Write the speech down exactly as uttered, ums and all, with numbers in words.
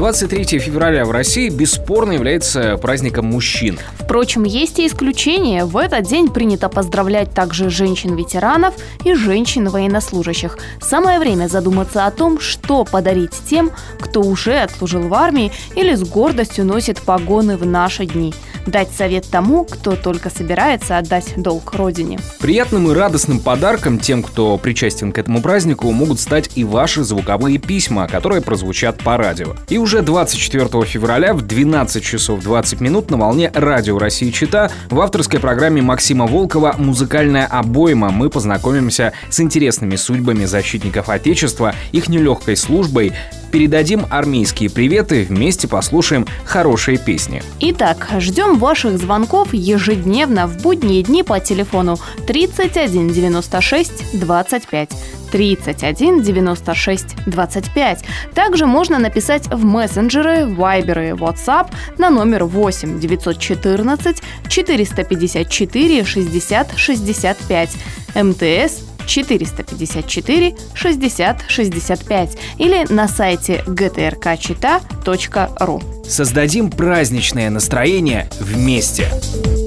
двадцать третьего февраля в России бесспорно является праздником мужчин. Впрочем, есть и исключения. В этот день принято поздравлять также женщин-ветеранов и женщин-военнослужащих. Самое время задуматься о том, что подарить тем, кто уже отслужил в армии или с гордостью носит погоны в наши дни. Дать совет тому, кто только собирается отдать долг родине. Приятным и радостным подарком тем, кто причастен к этому празднику, могут стать и ваши звуковые письма, которые прозвучат по радио. И уже двадцать четвёртого февраля в двенадцать часов двадцать минут на волне Радио России Чита в авторской программе Максима Волкова «Музыкальная обойма» мы познакомимся с интересными судьбами защитников Отечества, их нелегкой службой, передадим армейские приветы, вместе послушаем хорошие песни. Итак, ждем ваших звонков ежедневно в будние дни по телефону тридцать один девяносто шесть двадцать пять. тридцать один девяносто шесть двадцать пять. Также можно написать в мессенджеры, Viber и WhatsApp на номер восемь девятьсот четырнадцать четыреста пятьдесят четыре шестьдесят шестьдесят пять, МТС четыреста пятьдесят четыре шестьдесят шестьдесят пять или на сайте джи ти эр ка чита точка ру. Создадим праздничное настроение вместе.